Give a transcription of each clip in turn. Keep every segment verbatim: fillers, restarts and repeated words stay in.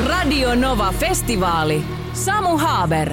Radio Nova Festivaali. Samu Haber.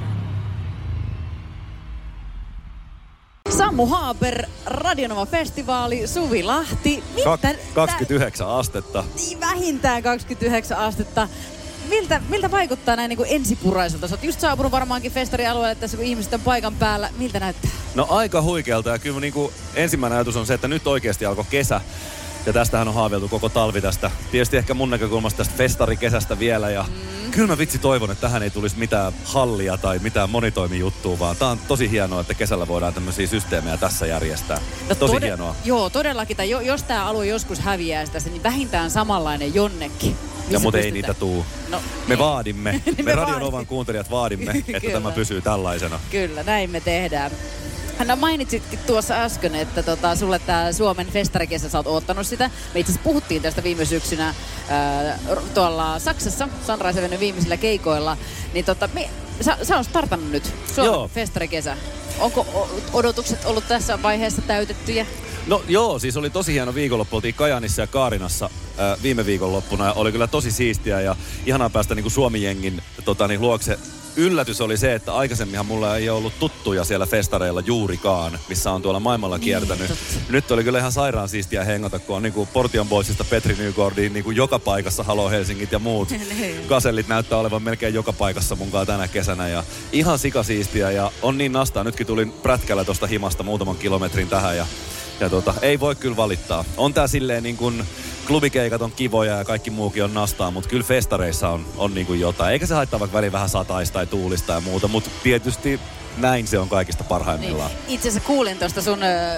Samu Haber, Radio Nova Festivaali, Suvi Lahti. Miltä, kaksikymmentäyhdeksän tä... astetta. Niin, vähintään kaksikymmentäyhdeksän astetta. Miltä, miltä vaikuttaa näin niin kuin ensipuraiselta? Sä oot just saapunut varmaankin festarialueelle tässä, kun ihmiset on paikan päällä. Miltä näyttää? No aika huikealta, ja kyllä niin kuin ensimmäinen ajatus on se, että nyt oikeasti alkoi kesä. Ja tästähän on haaveiltu koko talvi tästä. Tietysti ehkä mun näkökulmasta tästä festarikesästä vielä. Ja mm. kyllä mä vitsi toivon, että tähän ei tulisi mitään hallia tai mitään monitoimijuttua, vaan tää on tosi hienoa, että kesällä voidaan tämmöisiä systeemejä tässä järjestää. No tosi tode- hienoa. Joo, todellakin. Tai jo, jos tää alue joskus häviää sitä, niin vähintään samanlainen jonnekin. Ja mutta ei niitä tuu. No, me ei. vaadimme. me, me Radio Novan kuuntelijat vaadimme, että tämä pysyy tällaisena. Kyllä, näin me tehdään. No mainitsitkin tuossa äsken, että tota, sulle tää Suomen festarikesä, sä oot oottanut sitä. Me itse asiassa puhuttiin tästä viime syksynä ää, tuolla Saksassa, Sunrise Avenuen viimeisillä keikoilla. Niin tota, me, sä, sä oot startannut nyt Suomen Joo. festarikesä. Onko odotukset ollut tässä vaiheessa täytettyjä? No joo, siis oli tosi hieno viikonloppu. Oltiin Kajaanissa ja Kaarinassa ää, viime viikonloppuna. Ja oli kyllä tosi siistiä ja ihanaa päästä niinku Suomi-jengin tota, niin, luokse. Yllätys oli se, että aikaisemminhan mulla ei ollut tuttuja siellä festareilla juurikaan, missä on tuolla maailmalla kiertänyt. Niin, nyt oli kyllä ihan sairaan siistiä hengata, kun on niinku Portion Boysista Petri Nygårdiin niinku joka paikassa Halo Helsingit ja muut. Kasellit näyttää olevan melkein joka paikassa munkaan tänä kesänä. Ja ihan sikasiistiä ja on niin nastaa. Nytkin tulin prätkällä tosta himasta muutaman kilometrin tähän ja, ja tota, ei voi kyllä valittaa. On tää silleen niin kuin klubikeikat on kivoja ja kaikki muukin on nastaa, mutta kyllä festareissa on, on niin kuin jotain. Eikä se haittaa vaikka väliin vähän sataista tai tuulista ja muuta, mutta tietysti näin se on kaikista parhaimmillaan. Niin. Itse asiassa kuulin tuosta sun,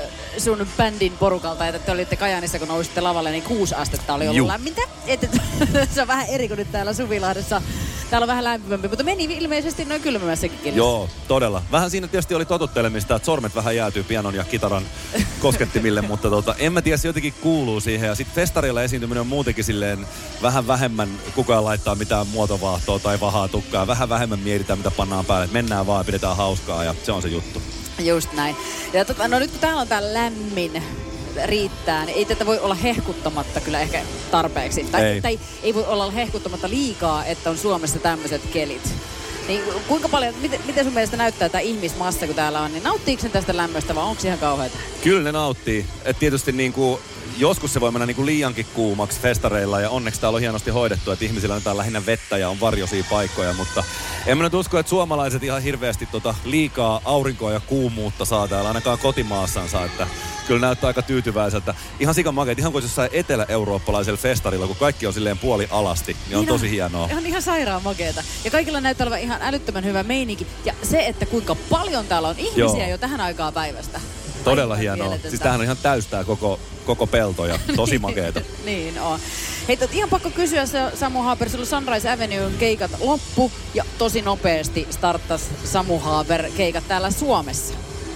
sun bändin porukalta, että te olitte Kajaanissa, kun nousitte lavalle, niin kuusi astetta oli ollut Juh. lämmintä. Että se on vähän eri kuin nyt täällä Suvilahdessa. Täällä on vähän lämpimämpi, mutta meni ilmeisesti noin kylmämässäkin. Joo, todella. Vähän siinä tietysti oli totuttelemista, että sormet vähän jäätyy pianon ja kitaran koskettimille, mutta tota, en mä tiedä, se jotenkin kuuluu siihen. Ja sitten festarilla esiintyminen on muutenkin silleen vähän vähemmän kukaan laittaa mitään muotovaahtoa tai vahaa tukkaa. Vähän vähemmän mietitään, mitä pannaan päälle. Mennään vaan ja pidetään hauskaa ja se on se juttu. Just näin. Ja tota, no nyt kun täällä on tää lämmin riittää, niin ei tätä voi olla hehkuttamatta kyllä ehkä tarpeeksi. Tai ei, tai ei voi olla hehkuttamatta liikaa, että on Suomessa tämmöiset kelit. Niin kuinka paljon, miten, miten sun mielestä näyttää tämä ihmismassa, kun täällä on, niin nauttiiko sen tästä lämmöstä vai onko se ihan kauheata? Kyllä ne nauttii. Et tietysti niinku, joskus se voi mennä niinku liiankin kuumaksi festareilla ja onneksi täällä on hienosti hoidettu, että ihmisillä on täällä lähinnä vettä ja on varjoisia paikkoja, mutta en mä nyt usko, että suomalaiset ihan hirveästi tota liikaa aurinkoa ja kuumuutta saa täällä ainakaan kotimaassansa, että kyllä näyttää aika tyytyväiseltä. Ihan sikamakeet, ihan kuin jossain etelä-eurooppalaisella festarilla, kun kaikki on silleen puoli alasti, niin on ihan, tosi hienoa. On ihan sairaan makeeta. Ja kaikilla näyttää olevan ihan älyttömän hyvä meininki. Ja se, että kuinka paljon täällä on ihmisiä Joo. jo tähän aikaan päivästä. Todella hienoa. Siis tämähän on ihan täystää koko, koko pelto ja tosi makeeta. Niin on. Hei, tot, ihan pakko kysyä, Samu Haber, sulla Sunrise Avenuen keikat loppu ja tosi nopeasti starttasi Samu Haber keikat täällä Suomessa.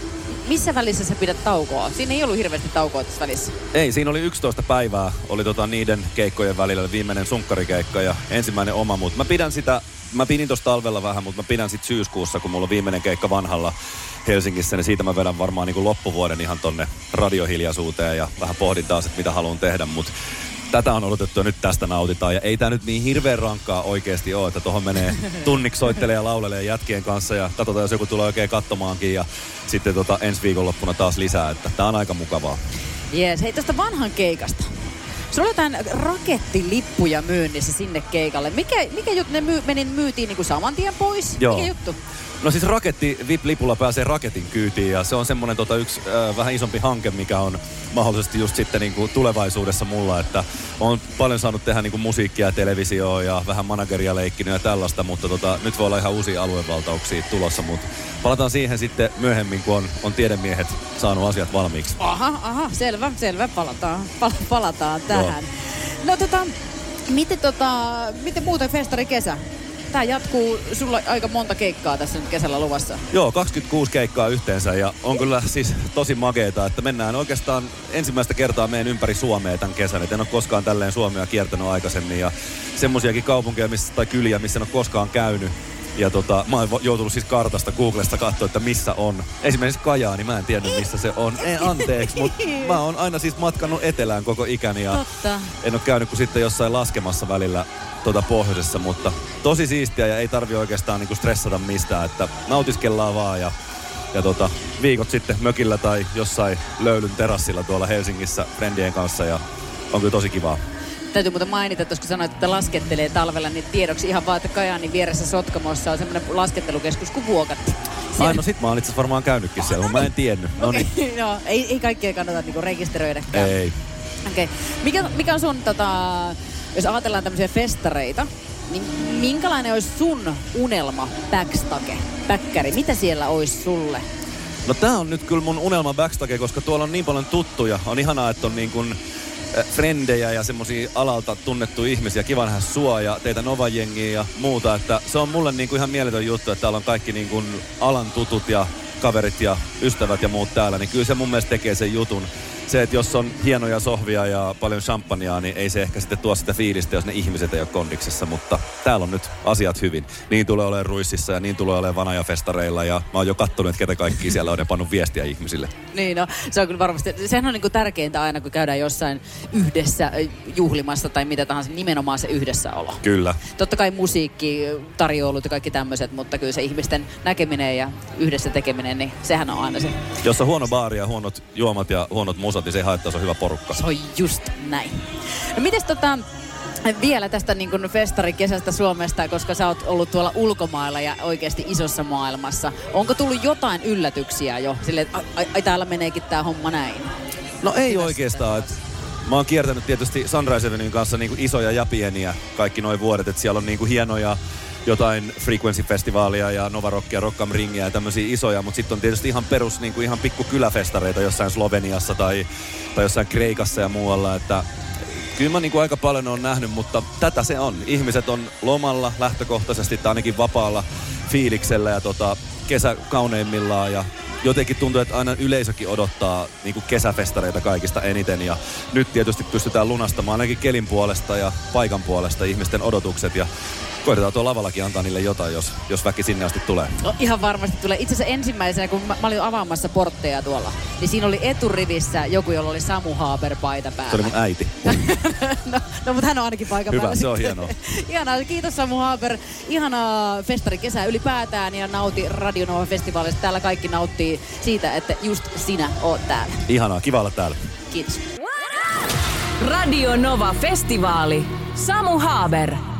Missä välissä sä pidät taukoa? Siinä ei ollut hirveästi taukoa tässä välissä. Ei, siinä oli yksitoista päivää. Oli tota niiden keikkojen välillä viimeinen sunkkarikeikka ja ensimmäinen oma. Mutta mä pidän sitä, mä pidin tossa talvella vähän, mutta mä pidän sit syyskuussa, kun mulla on viimeinen keikka vanhalla Helsingissä, niin siitä mä vedän varmaan niin kuin loppuvuoden ihan tonne radiohiljaisuuteen ja vähän pohdin taas, että mitä haluan tehdä, mutta tätä on odotettu ja nyt tästä nautitaan. Ja ei tää nyt niin hirveän rankkaa oikeesti ole, että tohon menee tunniksi soittelee ja laulelee jätkien kanssa ja katsotaan, jos joku tulee oikein katsomaankin ja sitten tota ensi viikonloppuna taas lisää, että tää on aika mukavaa. Jees, hei tästä vanhan keikasta. Sulla oli jotain rakettilippuja myynnissä sinne keikalle. Mikä, mikä juttu ne myy, meni, myytiin niinku saman tien pois? Joo. Mikä juttu? No siis raketti, V I P-lipulla pääsee raketin kyytiin ja se on semmonen tota yksi äh, vähän isompi hanke, mikä on mahdollisesti just sitten niinku tulevaisuudessa mulla, että on paljon saanut tehdä niinku musiikkia ja televisioa ja vähän manageria leikkinyt ja tällaista, mutta tota, nyt voi olla ihan uusia aluevaltauksia tulossa, mutta palataan siihen sitten myöhemmin, kun on, on tiedemiehet saanut asiat valmiiksi. Aha, aha, selvä, selvä, palataan, pal- palataan tähän. Joo. No tota, miten tota, miten muuten festari kesä? Tää jatkuu sulla aika monta keikkaa tässä nyt kesällä luvassa. Joo, kaksikymmentäkuusi keikkaa yhteensä ja on kyllä siis tosi makeeta, että mennään oikeastaan ensimmäistä kertaa meidän ympäri Suomea tämän kesän. Et en ole koskaan tälleen Suomea kiertänyt aikaisemmin ja semmosiakin kaupunkeja missä, tai kyliä, missä en ole koskaan käynyt. Ja tota, mä oon joutunut siis kartasta Googlesta katsoa, että missä on. Esimerkiksi Kajaani, mä en tiennyt missä se on. Ei, anteeksi, mutta mä oon aina siis matkannut etelään koko ikäni ja Totta. en ole käynyt kuin sitten jossain laskemassa välillä tuota pohjoisessa, mutta tosi siistiä ja ei tarvi oikeastaan niinku stressata mistään, että nautiskellaan vaan ja, ja tota, viikot sitten mökillä tai jossain löylyn terassilla tuolla Helsingissä friendien kanssa ja on kyllä tosi kivaa. Täytyy muuten mainita, että kun sanoit, että laskettelee talvella, niin tiedoksi ihan vaan, että Kajaanin vieressä Sotkamossa on semmoinen laskettelukeskus kuin Vuokatti. Ai no sit mä oon itse asiassa varmaan käynytkin siellä, mutta mä en tiennyt. No niin. Okay, no, ei, ei kaikkea kannata niinku rekisteröidäkään. Ei. Okei. Okay. Mikä, mikä on sun, tota, jos ajatellaan tämmöisiä festareita, niin minkälainen olisi sun unelma backstage, päkkäri? Mitä siellä olisi sulle? No tää on nyt kyllä mun unelma backstage, koska tuolla on niin paljon tuttuja. On ihanaa, että on niin kuin frendejä ja semmosia alalta tunnettuja ihmisiä. Kiva nähdä sua ja teitä Nova-jengiä ja muuta. Että se on mulle niin kuin ihan mieletön juttu, että täällä on kaikki niin kuin alan tutut ja kaverit ja ystävät ja muut täällä. Niin kyllä se mun mielestä tekee sen jutun. Se, että jos on hienoja sohvia ja paljon champagnea, niin ei se ehkä sitten tuo sitä fiilistä, jos ne ihmiset ei ole kondiksessa. Mutta täällä on nyt asiat hyvin. Niin tulee olemaan Ruississa ja niin tulee olemaan Vanajafestareilla. Ja mä oon jo kattonut, että ketä kaikki siellä on ja pannut viestiä ihmisille. Niin no, se on kyllä varmasti. Sehän on niinku tärkeintä aina, kun käydään jossain yhdessä juhlimassa tai mitä tahansa. Nimenomaan se yhdessäolo. Kyllä. Totta kai musiikki, tarjoulut ja kaikki tämmöiset, mutta kyllä se ihmisten näkeminen ja yhdessä tekeminen, niin sehän on aina se. Jos on huono baari ja huonot juomat ja huonot musat, niin se ei haittaa, se on hyvä porukka. Se on just näin. No mites tota, vielä tästä niin kuin festarikesästä Suomesta, koska sä oot ollut tuolla ulkomailla ja oikeasti isossa maailmassa. Onko tullut jotain yllätyksiä jo? Silleen, että ai, ai, täällä meneekin tää homma näin. No ei oikeastaan. Et mä oon kiertänyt tietysti Sunrise Avenuen kanssa niin kuin isoja ja pieniä kaikki noi vuodet. Että siellä on niin kuin hienoja jotain Frequency-festivaalia ja Nova Rockia, Rock am Ringia ja tämmöisiä isoja, mutta sitten on tietysti ihan perus niin kuin ihan pikku kyläfestareita jossain Sloveniassa tai, tai jossain Kreikassa ja muualla, että kyllä mä niin kuin aika paljon on nähnyt, mutta tätä se on. Ihmiset on lomalla lähtökohtaisesti tai ainakin vapaalla fiiliksellä ja tota, kesä kauneimmillaan ja jotenkin tuntuu, että aina yleisökin odottaa niin kuin kesäfestareita kaikista eniten ja nyt tietysti pystytään lunastamaan ainakin kelin puolesta ja paikan puolesta ihmisten odotukset ja koitetaan tuolla lavallakin antaa niille jotain, jos, jos väki sinne asti tulee. No, ihan varmasti tulee. Itse asiassa ensimmäisenä, kun mä, mä olin avaamassa portteja tuolla, niin siinä oli eturivissä joku, jolla oli Samu Haber paita päällä. Se oli mun äiti. no, no, mutta hän on ainakin paikan Hyvä, päällä. se on hienoa. Ihanaa, kiitos Samu Haber. Ihanaa festarikesää ylipäätään ja nauti Radio Nova -festivaalista. Täällä kaikki nauttii siitä, että just sinä oot täällä. Ihanaa, kiva olla täällä. Kiitos. Radio Nova -festivaali. Samu Haber.